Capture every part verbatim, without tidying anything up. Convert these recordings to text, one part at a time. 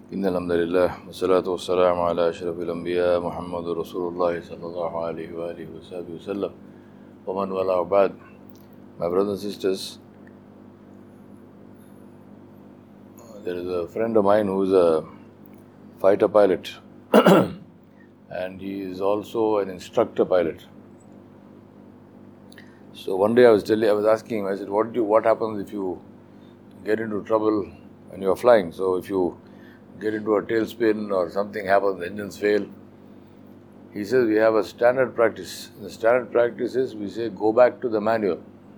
إن الحمد لله والصلاة والسلام على أشرف الأنبياء محمد رسول الله صلى الله عليه وآله وصحبه وسلم ومن والاه وبعد. My brothers and sisters, there is a friend of mine who is a fighter pilot and he is also an instructor pilot. So one day I was telling, I was asking him, I said, what do you, what happens if you get into trouble when you are flying? So if you get into a tailspin or something happens, the engines fail. He says we have a standard practice. The standard practice is we say go back to the manual.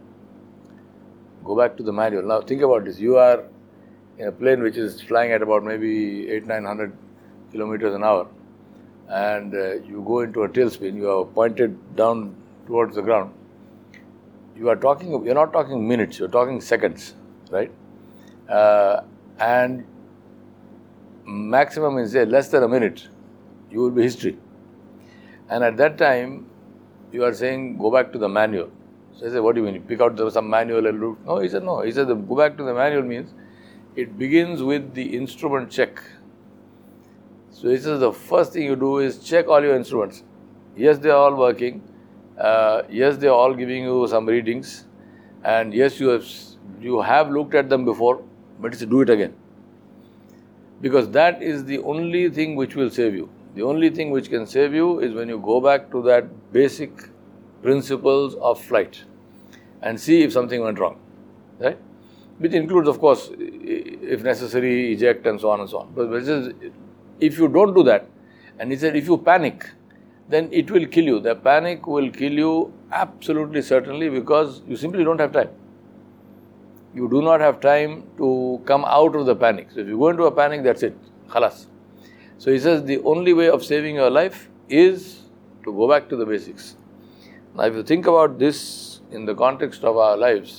Go back to the manual. Now think about this. You are in a plane which is flying at about maybe eight, nine hundred kilometers an hour, and uh, you go into a tailspin. You are pointed down towards the ground. You are talking. You're not talking minutes. You're talking seconds, right? Uh, and maximum is say less than a minute, you will be history. And at that time, you are saying go back to the manual. So I said, what do you mean? You pick out the, some manual and look? No, he said no. He said the go back to the manual means it begins with the instrument check. So he says the first thing you do is check all your instruments. Yes, they are all working. Uh, yes, they are all giving you some readings. And yes, you have you have looked at them before, but it's do it again. Because that is the only thing which will save you. The only thing which can save you is when you go back to that basic principles of flight and see if something went wrong, right? Which includes, of course, if necessary, eject and so on and so on. But if you don't do that, and he said if you panic, then it will kill you. The panic will kill you absolutely certainly because you simply don't have time. You do not have time to come out of the panic. So if you go into a panic, that's it. Khalas. So he says the only way of saving your life is to go back to the basics. Now if you think about this in the context of our lives,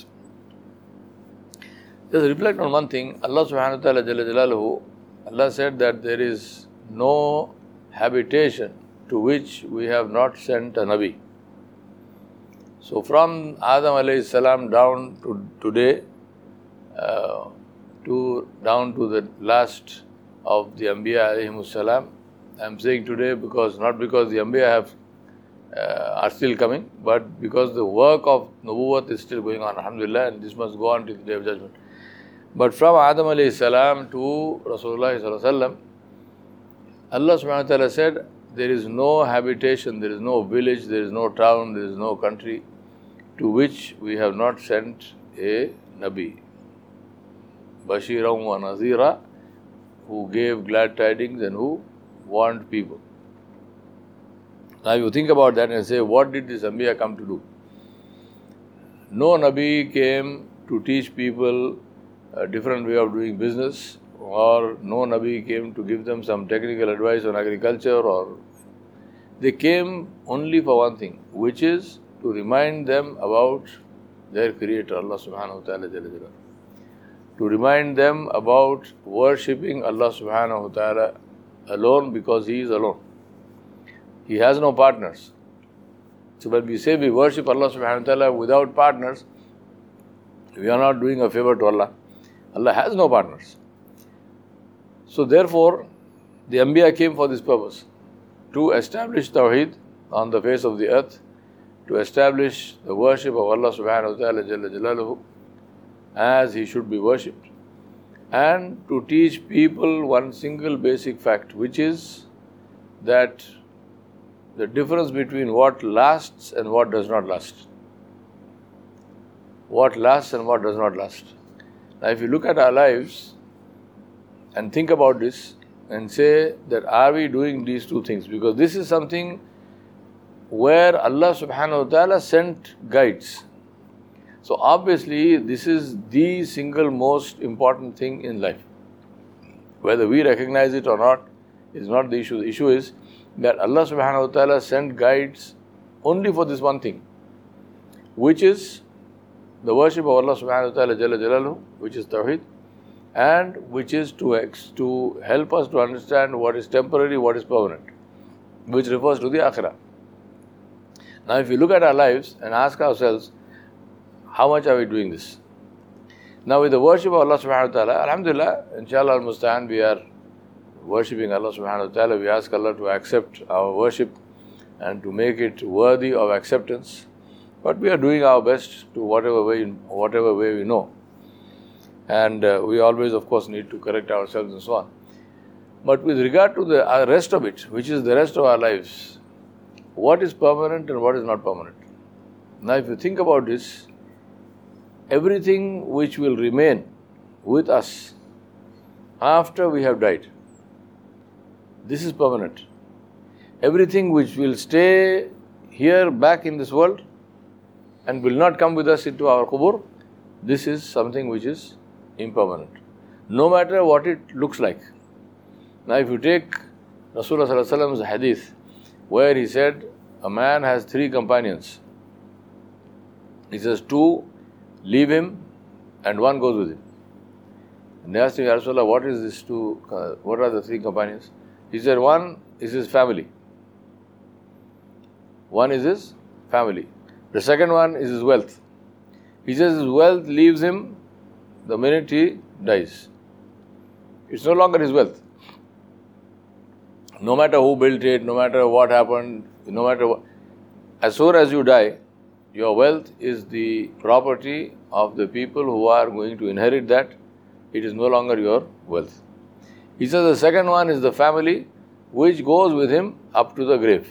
just reflect on one thing. Allah subhanahu wa ta'ala jalla jalaluhu, Allah said that there is no habitation to which we have not sent a Nabi. So from Adam alayhi salam down to today, Uh, to down to the last of the Anbiya alayhimus salam. I'm saying today because not because the Anbiya have uh, are still coming, but because the work of Nubuwwat is still going on, alhamdulillah, and this must go on till the day of judgment. But from Adam alayhi salam to Rasulullah sallallahu alaihi wasallam, Allah subhanahu wa ta'ala said there is no habitation, there is no village, there is no town, there is no country to which we have not sent a Nabi. Bashiran wa Nazira, who gave glad tidings and who warned people. Now you think about that and say, what did this Anbiya come to do? No Nabi came to teach people a different way of doing business, or no Nabi came to give them some technical advice on agriculture, or they came only for one thing, which is to remind them about their Creator, Allah subhanahu wa ta'ala jalla jalaluhu. To remind them about worshipping Allah subhanahu wa ta'ala alone because He is alone. He has no partners. So when we say we worship Allah subhanahu wa ta'ala without partners, we are not doing a favor to Allah. Allah has no partners. So therefore, the Anbiya came for this purpose, to establish Tawheed on the face of the earth, to establish the worship of Allah subhanahu wa ta'ala jalla jalaluhu as He should be worshipped, and to teach people one single basic fact, which is that the difference between what lasts and what does not last. What lasts and what does not last. Now if you look at our lives and think about this and say that are we doing these two things, because this is something where Allah subhanahu wa ta'ala sent guides. So obviously, this is the single most important thing in life. Whether we recognize it or not is not the issue. The issue is that Allah subhanahu wa ta'ala sent guides only for this one thing, which is the worship of Allah subhanahu wa ta'ala jalla jalaluhu, which is Tawheed, and which is to, ex- to help us to understand what is temporary, what is permanent, which refers to the Akhirah. Now if we look at our lives and ask ourselves, how much are we doing this? Now with the worship of Allah subhanahu wa ta'ala, alhamdulillah, inshallah al-musta'an, we are worshipping Allah subhanahu wa ta'ala. We ask Allah to accept our worship and to make it worthy of acceptance. But we are doing our best to whatever way, whatever way we know. And uh, we always, of course, need to correct ourselves and so on. But with regard to the uh, rest of it, which is the rest of our lives, what is permanent and what is not permanent? Now, if you think about this, everything which will remain with us after we have died, this is permanent. Everything which will stay here back in this world and will not come with us into our qubur, this is something which is impermanent, no matter what it looks like. Now, if you take Rasulullah sallallahu alaihi wasallam's hadith, where he said, a man has three companions. He says, two leave him and one goes with him. And they asked him, Ya Rasulullah, what is this two, uh, what are the three companions? He said, one is his family. One is his family. The second one is his wealth. He says his wealth leaves him the minute he dies. It's no longer his wealth. No matter who built it, no matter what happened, no matter what, as soon as you die, your wealth is the property of the people who are going to inherit that. It is no longer your wealth. He says the second one is the family which goes with him up to the grave.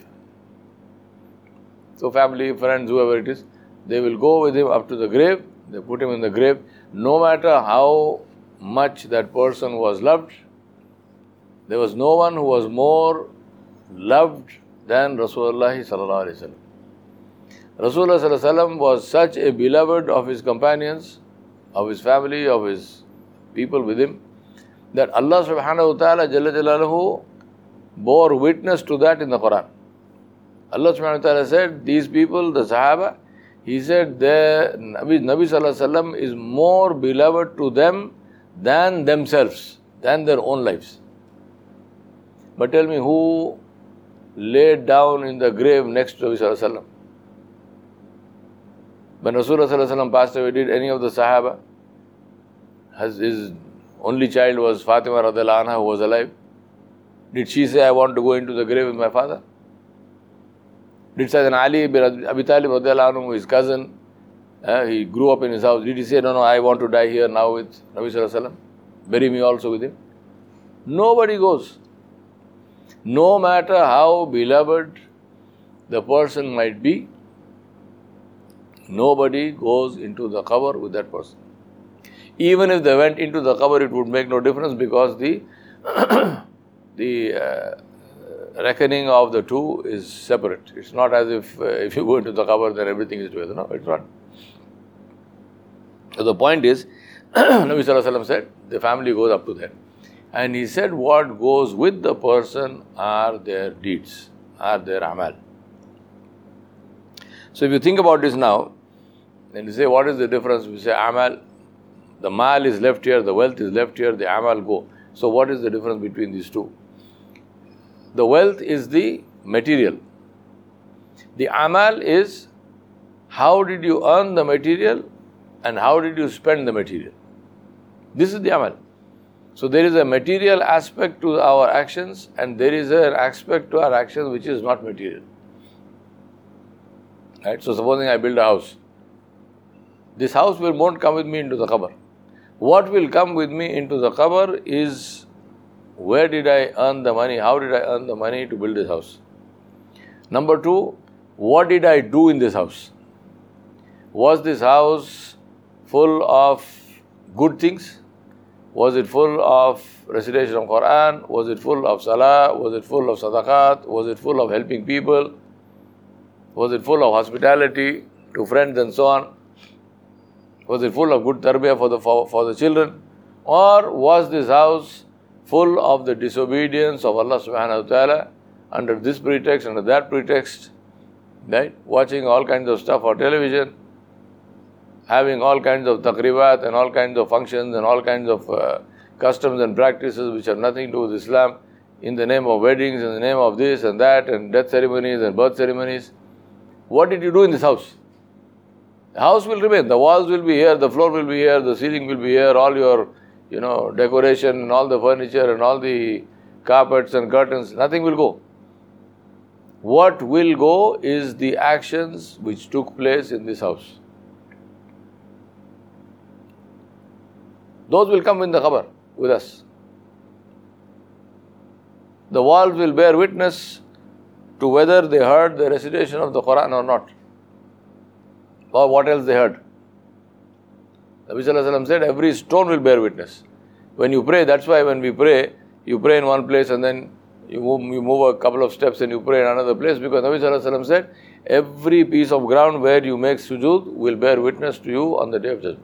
So family, friends, whoever it is, they will go with him up to the grave. They put him in the grave. No matter how much that person was loved, there was no one who was more loved than Rasulullah sallallahu alaihi wasallam. Rasulullah sallallahu alaihi wasallam was such a beloved of his companions, of his family, of his people with him, that Allah subhanahu wa ta'ala Jalla Jalaluhu bore witness to that in the Quran. Allah subhanahu wa ta'ala said, these people, the Sahaba, He said, the Nabi, Nabi sallallahu alaihi wasallam is more beloved to them than themselves, than their own lives. But tell me, who laid down in the grave next to Nabi sallallahu alaihi wasallam? When Rasulullah sallallahu alaihi wasallam passed away, did any of the Sahaba, his, his only child was Fatima radiallahu anha, who was alive, did she say, I want to go into the grave with my father? Did Sayyidina Ali bin Abi Talib radiallahu anhu, his cousin, uh, he grew up in his house, did he say, no, no, I want to die here now with Nabi sallallahu alaihi wasallam, bury me also with him? Nobody goes. No matter how beloved the person might be, nobody goes into the qabr with that person. Even if they went into the qabr, it would make no difference, because the the uh, reckoning of the two is separate. It's not as if uh, if you go into the qabr, then everything is together. No, it's not. So the point is, Nabi sallallahu alaihi wasallam said, the family goes up to them. And he said, what goes with the person are their deeds, are their amal. So if you think about this now, then you say, what is the difference? We say amal, the mal is left here, the wealth is left here, the amal go. So what is the difference between these two? The wealth is the material. The amal is how did you earn the material and how did you spend the material. This is the amal. So there is a material aspect to our actions and there is an aspect to our actions which is not material. Right? So supposing I build a house. This house will won't come with me into the qabr. What will come with me into the qabr is, where did I earn the money? How did I earn the money to build this house? Number two, what did I do in this house? Was this house full of good things? Was it full of recitation of Quran? Was it full of salah? Was it full of sadaqat? Was it full of helping people? Was it full of hospitality to friends and so on? Was it full of good tarbiyah for the for, for the children? Or was this house full of the disobedience of Allah subhanahu wa ta'ala under this pretext, under that pretext, right? Watching all kinds of stuff on television, having all kinds of taqribat and all kinds of functions and all kinds of uh, customs and practices which have nothing to do with Islam, in the name of weddings, in the name of this and that, and death ceremonies and birth ceremonies. What did you do in this house? The house will remain. The walls will be here, the floor will be here, the ceiling will be here, all your, you know, decoration and all the furniture and all the carpets and curtains, nothing will go. What will go is the actions which took place in this house. Those will come in the khabar with us. The walls will bear witness to whether they heard the recitation of the Quran or not, or what else they heard. Nabi Sallallahu Alaihi Wasallam said, every stone will bear witness. When you pray, that's why when we pray, you pray in one place and then you move, you move a couple of steps and you pray in another place, because Nabi Sallallahu Alaihi Wasallam said, every piece of ground where you make sujood will bear witness to you on the Day of Judgment.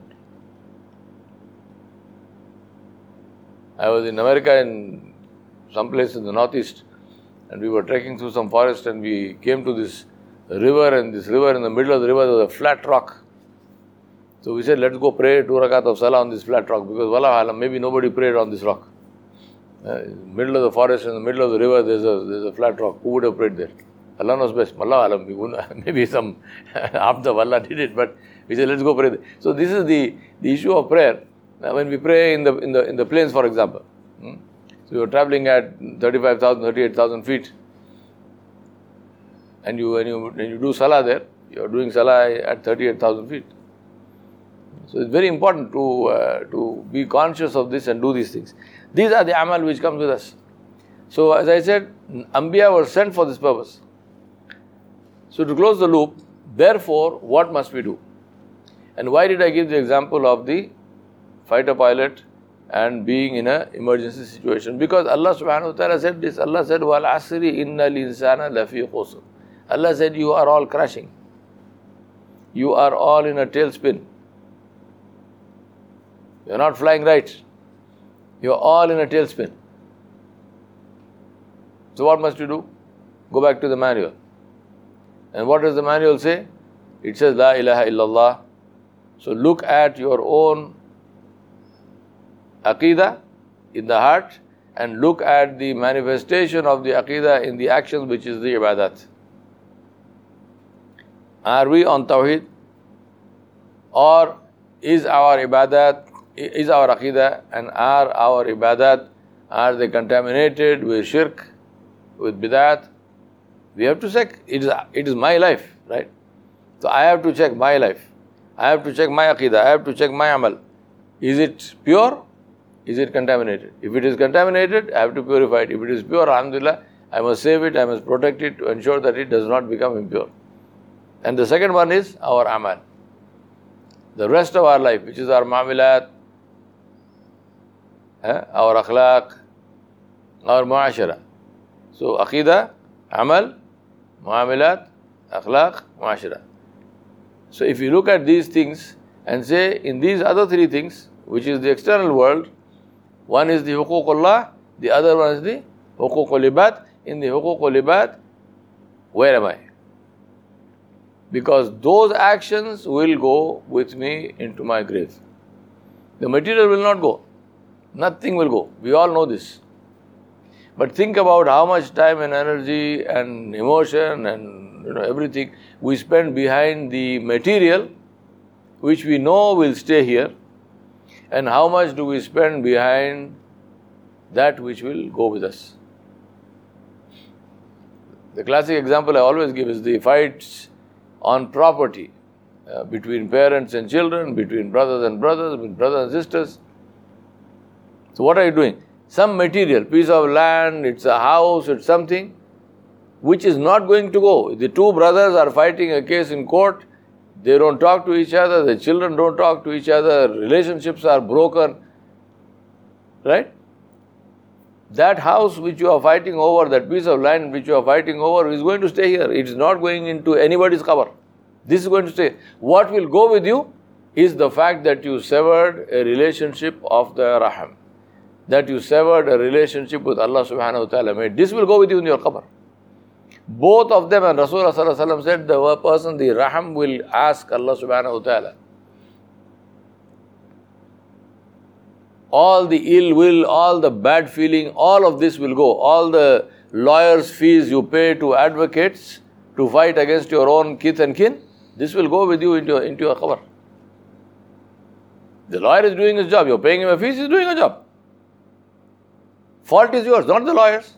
I was in America, in some place in the northeast, and we were trekking through some forest, and we came to this river, and this river, in the middle of the river, there was a flat rock. So we said, let's go pray two rakat of salah on this flat rock, because wallahu alam, maybe nobody prayed on this rock. Uh, in the middle of the forest, in the middle of the river, there's a there's a flat rock. Who would have prayed there? Allah knows best. Wallahu alam, we wouldn't, maybe some after Allah did it, but we said, let's go pray there. So this is the, the issue of prayer. Now, when we pray in the in the in the plains, for example, hmm? so you're traveling at thirty-five thousand, thirty-eight thousand feet, and you when you when you do salah there, you're doing salah at thirty-eight thousand feet. So it's very important to uh, to be conscious of this and do these things. These are the amal which comes with us. So as I said, Anbiya were sent for this purpose. So to close the loop, therefore, what must we do? And why did I give the example of the fighter pilot and being in an emergency situation? Because Allah subhanahu wa ta'ala said this. Allah said, Wal asri inna linsana lafi khusr. Allah said, you are all crashing. You are all in a tailspin. You are not flying right. You are all in a tailspin. So what must you do? Go back to the manual. And what does the manual say? It says, La ilaha illallah. So look at your own Aqidah in the heart, and look at the manifestation of the Aqidah in the actions, which is the ibadat. Are we on Tawheed? Or is our ibadat, is our Aqidah and are our ibadat, are they contaminated with shirk, with bid'at? We have to check. It is, it is my life, right? So I have to check my life. I have to check my Aqidah. I have to check my amal. Is it pure? Is it contaminated? If it is contaminated, I have to purify it. If it is pure, alhamdulillah, I must save it, I must protect it to ensure that it does not become impure. And the second one is our amal. The rest of our life, which is our ma'amilat, eh, our akhlaq, our mu'ashara. So, aqidah, amal, mu'amilat, akhlaq, mu'ashara. So, if you look at these things and say, in these other three things, which is the external world, one is the huququllah, the other one is the huququl ibad. In the huququl ibad, where am I? Because those actions will go with me into my grave. The material will not go. Nothing will go. We all know this. But think about how much time and energy and emotion and you know everything we spend behind the material, which we know will stay here, and how much do we spend behind that which will go with us. The classic example I always give is the fights on property uh, between parents and children, between brothers and brothers, between brothers and sisters. So what are you doing? Some material, piece of land, it's a house, it's something which is not going to go. The two brothers are fighting a case in court. They don't talk to each other, the children don't talk to each other, relationships are broken, right? That house which you are fighting over, that piece of land which you are fighting over is going to stay here. It is not going into anybody's cover. This is going to stay. What will go with you is the fact that you severed a relationship of the Rahim, that you severed a relationship with Allah subhanahu wa ta'ala. This will go with you in your cover. Both of them, and Rasulullah sallallahu alaihi wasallam said, the person, the Rahim, will ask Allah subhanahu wa ta'ala. All the ill will, all the bad feeling, all of this will go. All the lawyers' fees you pay to advocates to fight against your own kith and kin, this will go with you into your, into your cover. The lawyer is doing his job, you're paying him a fees, he's doing a job. Fault is yours, not the lawyers.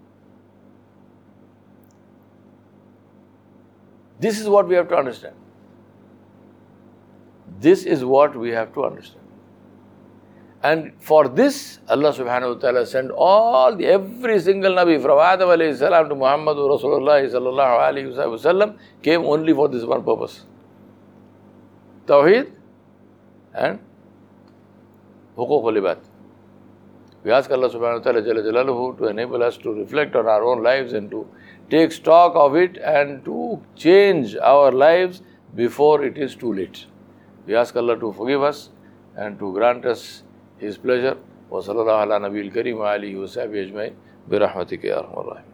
This is what we have to understand. This is what we have to understand. And for this, Allah subhanahu wa ta'ala sent all the, every single Nabi from Adam alayhi salam to Muhammad Rasulullah sallallahu alayhi wa sallam came only for this one purpose. Tawheed and Huquq al-Ibad. We ask Allah subhanahu wa ta'ala Jalla Jalaluhu to enable us to reflect on our own lives and to take stock of it and to change our lives before it is too late. We ask Allah to forgive us and to grant us His pleasure. Wa sallallahu ala nabiyil kareem wa alihi wa sahbihi ajma'in bi rahmatika ya arhamar rahimin.